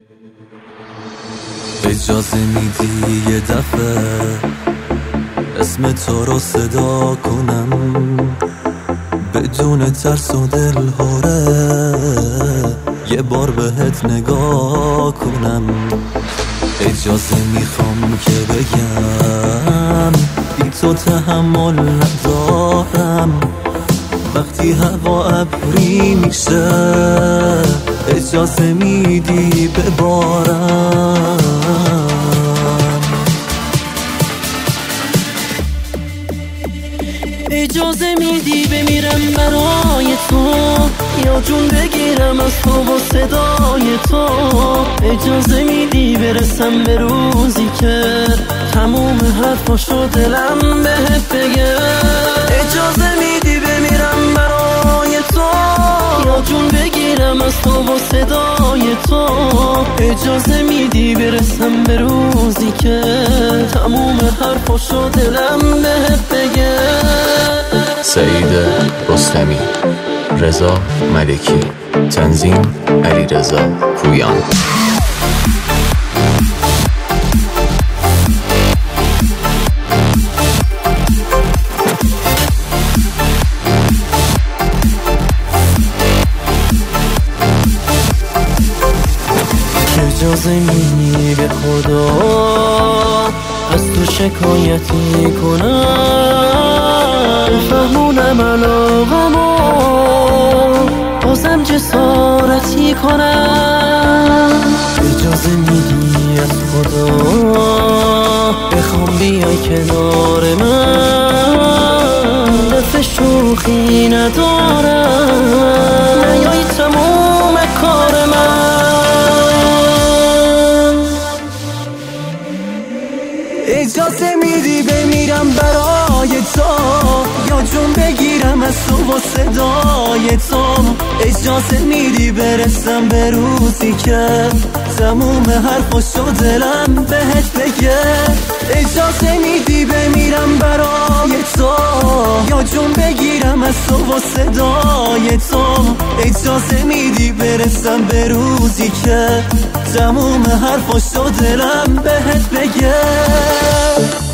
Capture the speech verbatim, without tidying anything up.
اجازه میدی یه دفعه اسم تو رو صدا کنم بدون ترس و دلهوره، یه بار بهت نگاه کنم. اجازه میخوام که بگم بی تو تحمل ندارم، وقتی هوا ابری میشه اجازه میدی ببارم. اجازه میدی بمیرم برای تو، یا جون بگیرم از تو با صدای تو. اجازه میدی برسم به روزی که تموم حرفاشو دلم بهت بگه. اجازه میدی بمیرم برای تو، یا جون بگیرم از تو با صدای تو. اجازه میدی برسم به روزی که تموم حرفاشو دلم بهت بگه. سعید رستمی، رضا ملکی، تنظیم علیرضا پویان. اجازه میدی به خدا از تو شکایتی کنم، فهمونم علاقمو بازم جسارتی کنم. اجازه میدی از خدا بخوام بیای کنار من، دفع شوخی ندارم نیای تموم کار من. اجازه میدی بمیرم برای تو، یا جون بگیرم از تو با صدای تو. اجازه میدی برسم به روزی که تموم حرفاشو دلم بهت بگه. اجازه میدی بمیرم برای تو، یا جون بگیرم از تو با صدای تو. اجازه میدی برسم به روزی که تموم حرفاشو دلم بهت بگه.